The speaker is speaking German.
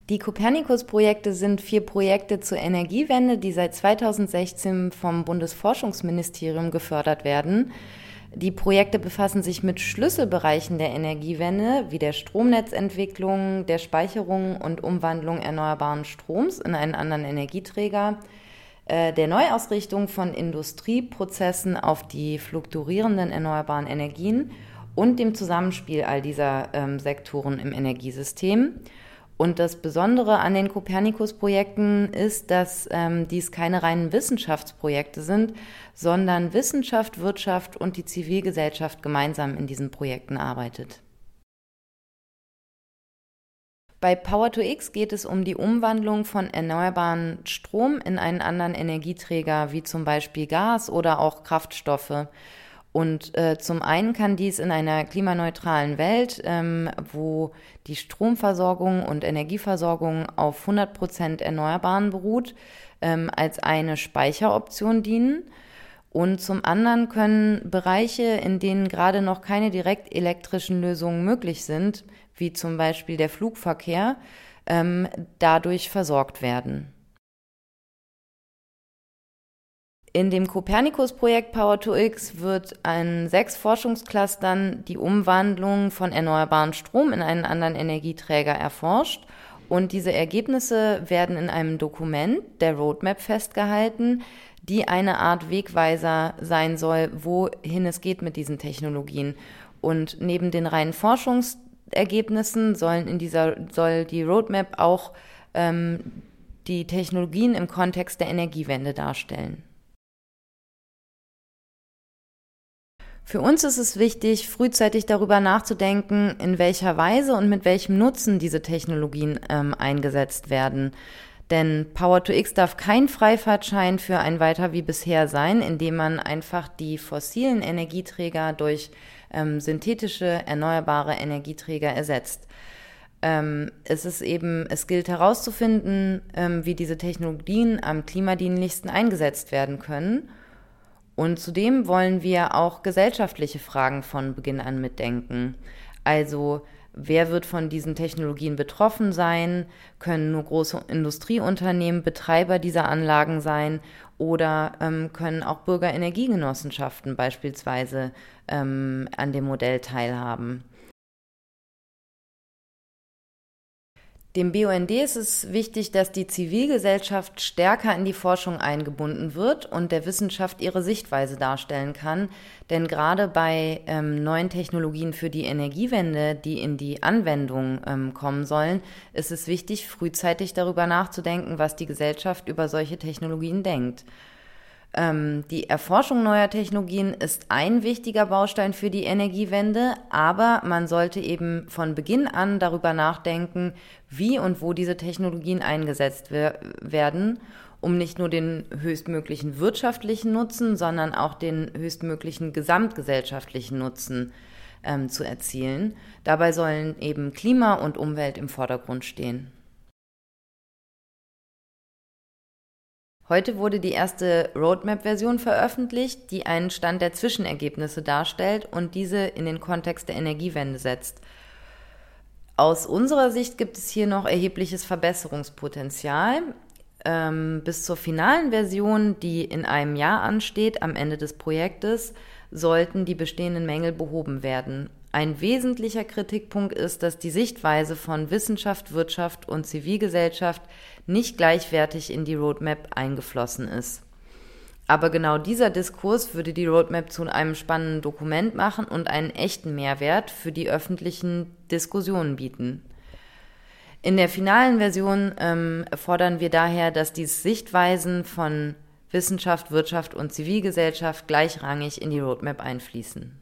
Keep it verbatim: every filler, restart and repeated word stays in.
Die Copernicus-Projekte sind vier Projekte zur Energiewende, die seit zweitausendsechzehn vom Bundesforschungsministerium gefördert werden. Die Projekte befassen sich mit Schlüsselbereichen der Energiewende, wie der Stromnetzentwicklung, der Speicherung und Umwandlung erneuerbaren Stroms in einen anderen Energieträger, der Neuausrichtung von Industrieprozessen auf die fluktuierenden erneuerbaren Energien und dem Zusammenspiel all dieser ähm, Sektoren im Energiesystem. Und das Besondere an den Copernicus-Projekten ist, dass ähm, dies keine reinen Wissenschaftsprojekte sind, sondern Wissenschaft, Wirtschaft und die Zivilgesellschaft gemeinsam in diesen Projekten arbeitet. Bei Power to X geht es um die Umwandlung von erneuerbaren Strom in einen anderen Energieträger, wie zum Beispiel Gas oder auch Kraftstoffe. Und äh, zum einen kann dies in einer klimaneutralen Welt, ähm, wo die Stromversorgung und Energieversorgung auf hundert Prozent Erneuerbaren beruht, ähm, als eine Speicheroption dienen. Und zum anderen können Bereiche, in denen gerade noch keine direkt elektrischen Lösungen möglich sind, wie zum Beispiel der Flugverkehr, ähm, dadurch versorgt werden. In dem Copernicus-Projekt Power to X wird an sechs Forschungsclustern die Umwandlung von erneuerbaren Strom in einen anderen Energieträger erforscht. Und diese Ergebnisse werden in einem Dokument, der Roadmap, festgehalten, die eine Art Wegweiser sein soll, wohin es geht mit diesen Technologien. Und neben den reinen Forschungsergebnissen sollen in dieser, soll die Roadmap auch ähm, die Technologien im Kontext der Energiewende darstellen. Für uns ist es wichtig, frühzeitig darüber nachzudenken, in welcher Weise und mit welchem Nutzen diese Technologien ähm, eingesetzt werden. Denn Power to X darf kein Freifahrtschein für ein Weiter wie bisher sein, indem man einfach die fossilen Energieträger durch ähm, synthetische, erneuerbare Energieträger ersetzt. Ähm, es ist eben, es gilt herauszufinden, ähm, wie diese Technologien am klimadienlichsten eingesetzt werden können. Und zudem wollen wir auch gesellschaftliche Fragen von Beginn an mitdenken. Also, wer wird von diesen Technologien betroffen sein? Können nur große Industrieunternehmen Betreiber dieser Anlagen sein? Oder ähm, können auch Bürgerenergiegenossenschaften beispielsweise ähm, an dem Modell teilhaben? Dem B U N D ist es wichtig, dass die Zivilgesellschaft stärker in die Forschung eingebunden wird und der Wissenschaft ihre Sichtweise darstellen kann. Denn gerade bei ähm, neuen Technologien für die Energiewende, die in die Anwendung ähm, kommen sollen, ist es wichtig, frühzeitig darüber nachzudenken, was die Gesellschaft über solche Technologien denkt. Ähm, die Erforschung neuer Technologien ist ein wichtiger Baustein für die Energiewende, aber man sollte eben von Beginn an darüber nachdenken, wie und wo diese Technologien eingesetzt wer- werden, um nicht nur den höchstmöglichen wirtschaftlichen Nutzen, sondern auch den höchstmöglichen gesamtgesellschaftlichen Nutzen ähm, zu erzielen. Dabei sollen eben Klima und Umwelt im Vordergrund stehen. Heute wurde die erste Roadmap-Version veröffentlicht, die einen Stand der Zwischenergebnisse darstellt und diese in den Kontext der Energiewende setzt. Aus unserer Sicht gibt es hier noch erhebliches Verbesserungspotenzial. Ähm, bis zur finalen Version, die in einem Jahr ansteht, am Ende des Projektes, sollten die bestehenden Mängel behoben werden. Ein wesentlicher Kritikpunkt ist, dass die Sichtweise von Wissenschaft, Wirtschaft und Zivilgesellschaft nicht gleichwertig in die Roadmap eingeflossen ist. Aber genau dieser Diskurs würde die Roadmap zu einem spannenden Dokument machen und einen echten Mehrwert für die öffentlichen Diskussionen bieten. In der finalen Version ähm, fordern wir daher, dass die Sichtweisen von Wissenschaft, Wirtschaft und Zivilgesellschaft gleichrangig in die Roadmap einfließen.